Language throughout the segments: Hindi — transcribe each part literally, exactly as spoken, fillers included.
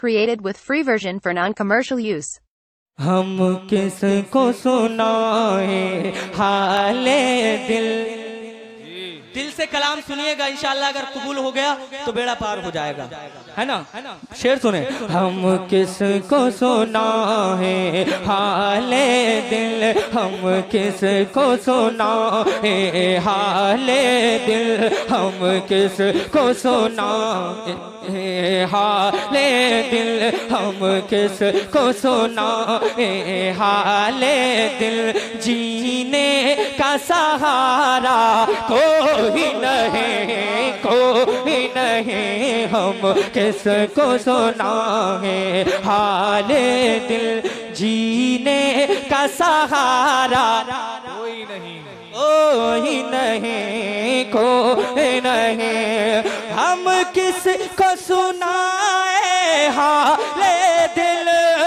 Created with free version for non-commercial use. हम किसको सुनाए हाले दिल। दिल से कलाम सुनिएगा, इंशाअल्लाह अगर कबूल हो गया तो बेड़ा पार हो जाएगा, है ना? शेर सुने। हम किसको सुनाए हाले दिल, हम किसको सुनाए हाले दिल, हम किसको सुनाए हाले दिल, हम किसको सुनाए हाले दिल। जीने का सहारा कोई नहीं, कोई नहीं, हम किसको सुनाए हाले दिल। जीने का सहारा कोई नहीं, कोई नहीं, कोई नहीं, हम किसको सुनाए हाले दिल।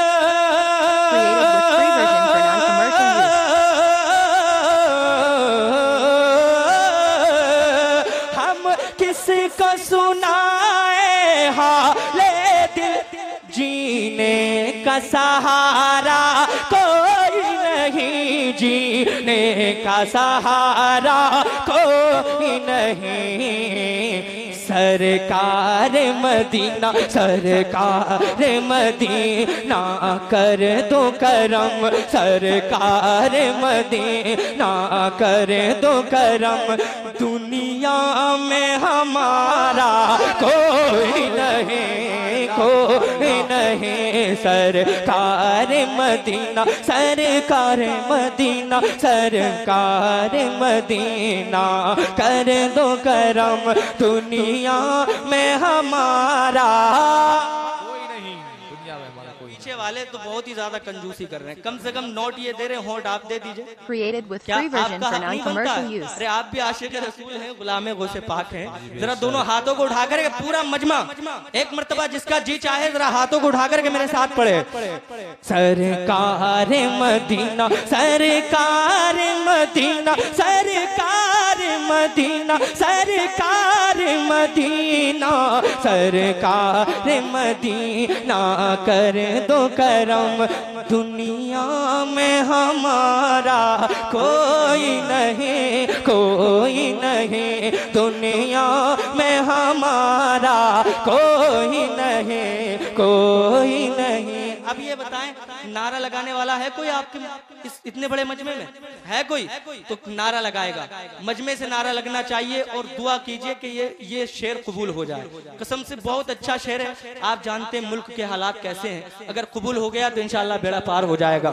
हम किसको सुनाए हाले दिल। जीने का सहारा कोई नहीं, जीने का सहारा कोई नहीं। सरकार मदीना, सरकार मदीना कर दो करम, सरकार मदीना कर दो करम। दुनिया में हमारा कोई नहीं, कोई नहीं, सरकार मदीना, सरकार मदीना, सरकार मदीना कर दो करम। दुनिया में हमारा कोई नहीं, दुनिया में हमारा कोई। पीछे वाले तो बहुत ही ज्यादा कंजूसी कर रहे हैं, कम से कम नोट ये दे रहे हैं, होट आप दे दीजिए। Created with free version for non-commercial use. अरे आप भी आशिक रसूल हैं, गुलाम गौसे पाक हैं। जरा दोनों हाथों को उठा कर पूरा मजमा एक मर्तबा जिसका जी चाहे जरा हाथों को उठा करके मेरे साथ पढ़े। सरकार मदीना, सरकार मदीना, सरकार मदीना, सरकार मदीना, सरकार मदीना कर दो करम। दुनिया में हमारा कोई नहीं, कोई नहीं, दुनिया में हमारा कोई नहीं, कोई नहीं। अब ये बताएं, नारा लगाने वाला है कोई आपके इस इतने बड़े मजमे में? है कोई? तो नारा लगाएगा, मजमे से नारा लगना चाहिए और दुआ कीजिए कि ये ये शेर कबूल हो जाए। कसम से बहुत अच्छा शेर है। आप जानते हैं मुल्क के हालात कैसे हैं, अगर कबूल हो गया तो इंशाअल्लाह बेड़ा पार हो जाएगा।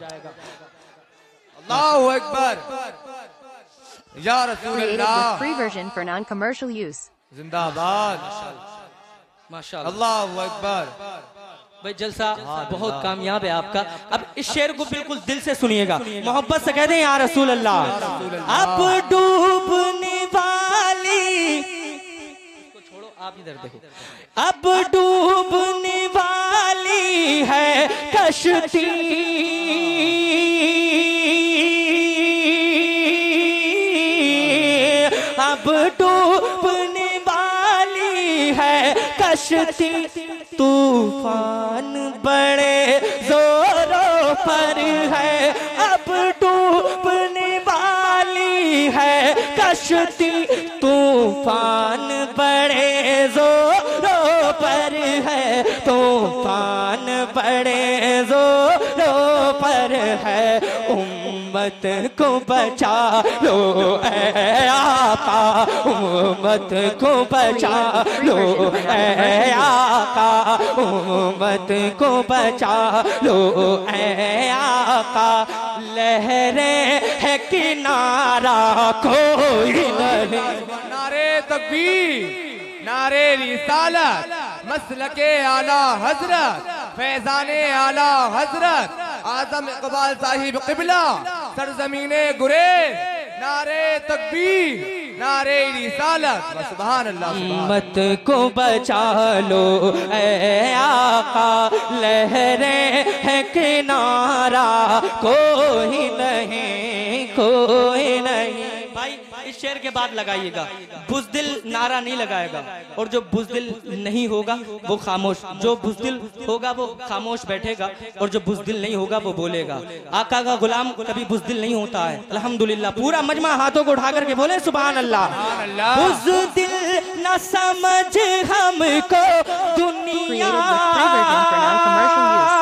अल्लाहु अकबर, या रसूल अल्लाह। Free version for non-commercial use. जिंदाबाद, माशाअल्लाह, अल्लाहु अकबर। भाई जलसा बहुत कामयाब है आपका। अब इस शेर को बिल्कुल दिल से सुनिएगा, मोहब्बत से कह दें या रसूल अल्लाह। अब डूबने वाली, इसको छोड़ो आप इधर देखो, अब डूबने वाली है कश्ती, अब डूबने वाली है कश्ती। तूफान बड़े जोरों पर है, अब डूबने वाली है कश्ती। तूफान बड़े जोरों पर है, तूफान बड़े जोरों पर है। उम्मत को बचा लो ऐ आका, उम्मत को बचा लो ऐ आका, उम्मत को बचा लो ऐ आका। लहरें है किनारा कोई नहीं। नारे तकबीर, नारे रिसालत, मसलके आला हजरत, फैजाने आला हजरत, आजम इकबाल साहिब क़िबला, सरजमीने गुरेज। नारे तकबीर, नारे रिसालत, सुभान अल्लाह। उम्मत को बचा लो ऐ आका, लहरें है किनारा कोई नहीं, कोई नहीं। भाई इस शेर के बाद लगाइएगा। बुज़दिल नारा नहीं लगाएगा, और जो बुज़दिल नहीं होगा वो खामोश, जो बुज़दिल होगा वो खामोश बैठेगा, और जो बुज़दिल नहीं होगा वो बोलेगा। आका का गुलाम कभी बुज़दिल नहीं होता है। अल्हम्दुलिल्लाह। पूरा मजमा हाथों को उठा करके बोले सुभान अल्लाह। बुज़दिल न समझ हमको दुनिया, Created with free version for non-commercial use.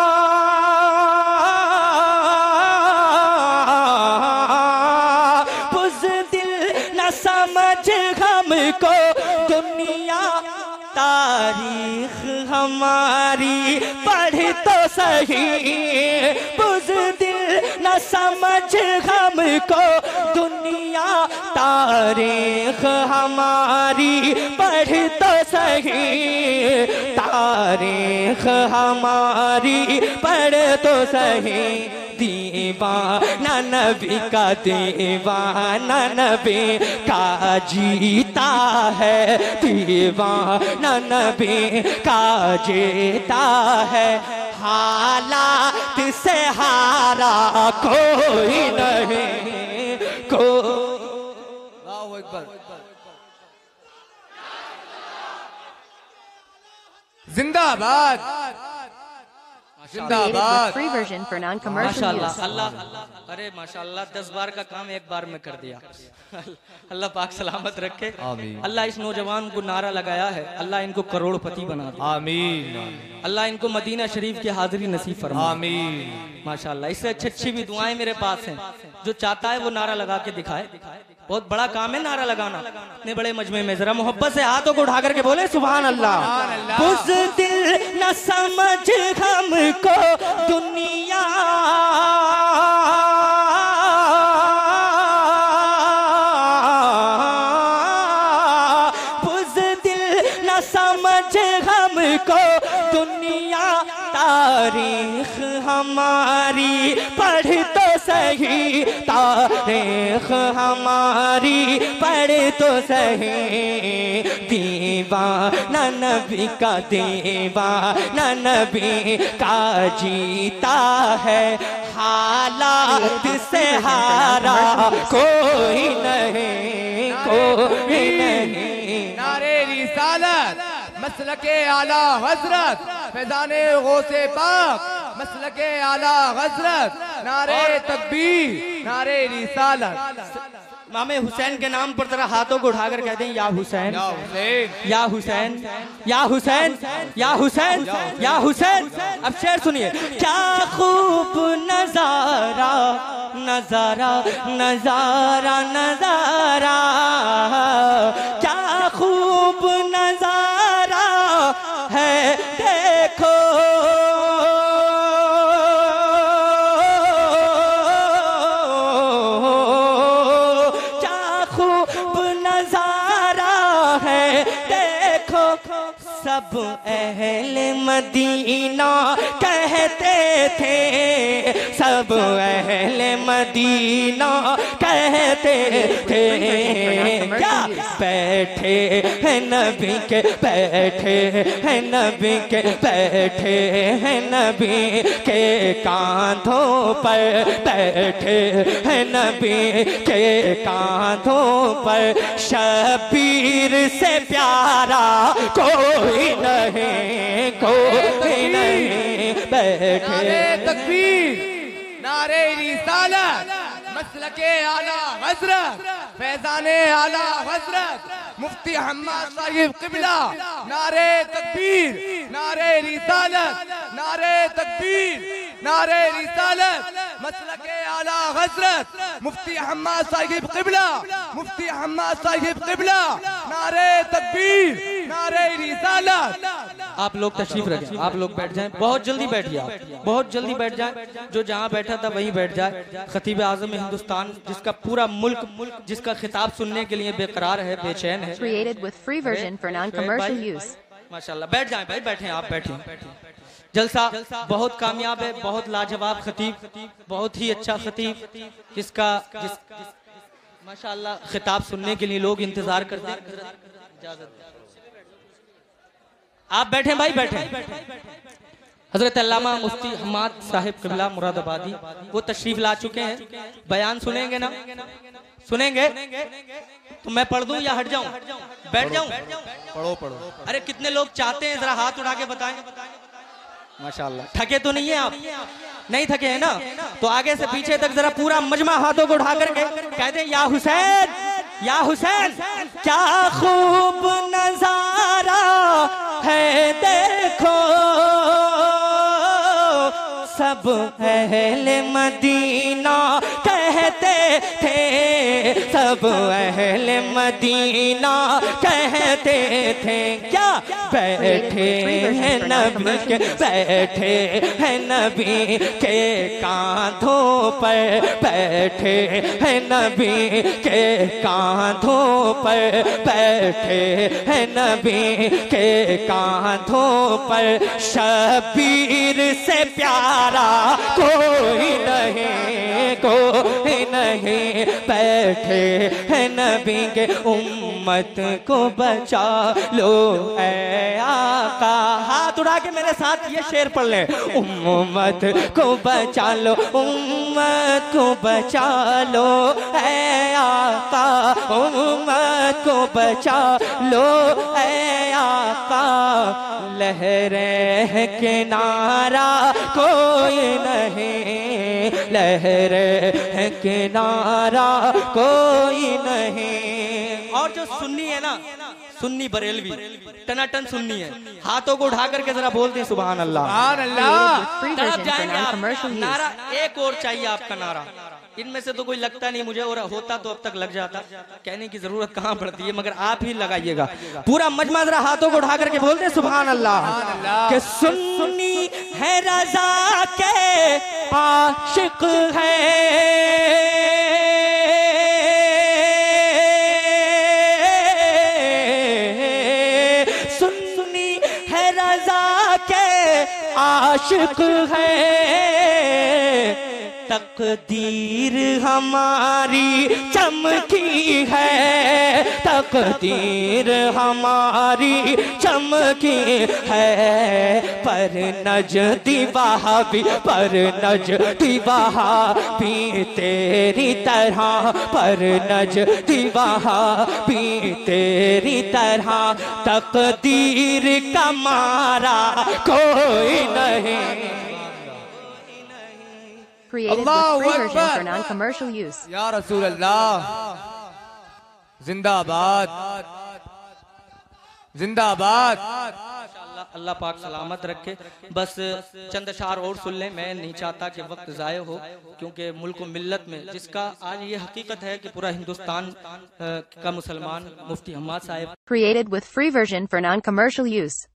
समझ हमको दुनिया, तारीख हमारी पढ़ तो सही। बुज़दिल न समझ हमको दुनिया, तारीख हमारी पढ़ तो सही। तारीख हमारी पढ़ तो सही। दीवाना नबी का दीवाना नबी का जीता है, दीवाना नबी का जीता है। हालात से हारा कोई नहीं, को अल्लाहु अकबर। जिंदाबाद Created with जिंदाबाद। free version for non-commercial माशाल्लाह। use. अल्लाह, अरे माशाल्लाह, दस बार का काम एक बार में कर दिया। अल्लाह पाक सलामत रखे। आमीन। अल्लाह इस नौजवान को नारा लगाया है, अल्लाह इनको करोड़पति बना दे। आमीन अल्लाह इनको मदीना शरीफ की हाजिरी नसीब फरमा। आमीन। माशाल्लाह। इससे अच्छी अच्छी भी दुआएं मेरे पास हैं। जो चाहता है वो नारा लगा के दिखाए। बहुत बड़ा काम है नारा लगाना इतने बड़े मजमे में। जरा मोहब्बत से हाथों को उठा करके बोले सुभान अल्लाह। बुज़दिल न समझ हमको दुनिया, बुज़दिल न समझ हमको दुनिया, तारीख हमारी पढ़ तो सही। तारीख हमारी पढ़ तो सही। दीवाना नबी का दीवाना नबी का जीता है। हालात से हारा कोई नहीं, कोई नहीं। नारे रिसालत मसलके आला हजरत, फैज़ाने गौसे पाक मसलके आला हजरत। नारे तकबीर, नारे रिसालत। इमाम हुसैन के नाम पर जरा हाथों को उठाकर कहते हैं या हुसैन, या हुसैन, या हुसैन, या हुसैन, या हुसैन, या हुसैन। अब शेर सुनिए। क्या खूब नजारा, नजारा, नजारा, नजारा, क्या खूब नजारा है देखो। सब अहले मदीना कहते थे, सब अहले मदीना कहते थे। क्या बैठे हैं नबी के, बैठे हैं नबी के, बैठे हैं नबी के कांधों पर, बैठे हैं नबी के कांधों पर। शबीर से प्यारा कोई नहीं, कोई नहीं। बैठे नारे तकबीर, नारे रिसालत, मसलके आला हजरत, फैज़ाने आला हजरत, मुफ्ती हम्माद साहिब क़िबला। नारे तकबीर, नारे रिसालत, नारे तकबीर, नारे रिसालत, मसलके आला हजरत, मुफ्ती हम्माद साहिब क़िबला, मुफ्ती हम्माद साहिब क़िबला। नारे तकबीर, नारे रिसालत। आप लोग तशरीफ रखें, आप लोग बैठ जाएं। बहुत जल्दी बैठिए आप, बहुत जल्दी बैठ जाएं। जो जहां बैठा था वहीं बैठ जाए। खतीब आज़म हिंदुस्तान, जिसका पूरा मुल्क मुल्क जिसका खिताब सुनने के लिए बेकरार है, बेचैन है। Created with free version for non-commercial use. माशाल्लाह। बैठ जाएं भाई, बैठे आप, बैठे। जलसा बहुत कामयाब है, बहुत लाजवाब खतीब, बहुत ही अच्छा खतीब, जिसका जिस माशाल्लाह खिताब सुनने के लिए लोग इंतजार करते हैं। इजाजत आप बैठे भाई, बैठे। हजरत अल्लामा मुफ्ती हम्माद साहिब क़िबला मुरादाबादी वो तशरीफ ला चुके हैं। बयान सुनेंगे ना, सुनेंगे तो मैं पढ़ दूं या हट जाऊं, बैठ जाऊं? पढ़ो पढ़ो। अरे कितने लोग चाहते हैं, जरा हाथ उठा के बताएं। माशाल्लाह। थके तो नहीं है आप? नहीं थके हैं ना? तो आगे से पीछे तक जरा पूरा मजमा हाथों को उठा करके कहते हैं या हुसैन, या हुसैन, क्या खूब नजारा है देखो, सब अहले मदीना कहते थे, सब अहले मदीना कहते थे। क्या बैठे हैं नबी के, बैठे हैं नबी के कांधों पर, बैठे हैं नबी के कांधों पर, बैठे हैं नबी के कांधों पर। शबीर से प्यारा कोई नहीं, कोई नहीं, बैठे हैं नबी के। उम्मत को बचा लो ऐ आका। हाथ उठा के मेरे साथ ये शेर पढ़ ले। उम्मत को बचा लो, उम्मत को बचा लो ऐ आका, उम्मत को बचा लो ऐ आका। लहरें हैं किनारा कोई नहीं, लहरें हैं किनारा कोई नहीं। और जो सुन्नी है ना, सुन्नी बरेलवी टनाटन सुन्नी है, हाथों को उठा करके जरा बोलते हैं सुभान अल्लाह। सुभान अल्लाह। Free तरफ version for जाएंगे आप। non-commercial use. नारा एक और चाहिए आपका नारा। इनमें से तो कोई लगता नहीं मुझे, और होता तो अब तक लग जाता, कहने की जरूरत कहाँ पड़ती है, मगर आप ही लगाइएगा। पूरा मजमा जरा हाथों को उठा करके बोलते हैं सुभान अल्लाह। कि सुन्नी है रजा के आशिक है, सुन्नी है रजा के आशिक है। तकदीर हमारी चमकी है, तकदीर हमारी चमकी है। पर नजदी वहाबी, पर नजदी वहाबी तेरी तरह, पर नजदी वहाबी तेरी तरह। तकदीर का मारा कोई नहीं। Created with Allahu free version Akbar. for non-commercial use. या रसूल अल्लाह, जिंदाबाद जिंदाबाद। अल्लाह पाक सलामत रखे। बस चंद अशार और सुन लें, मैं नहीं चाहता कि वक्त ज़ाय हो, क्योंकि मुल्क व मिल्लत में जिसका आज ये हकीकत है कि पूरा हिंदुस्तान का मुसलमान मुफ्ती हम्माद साहब Created with free version for non-commercial use.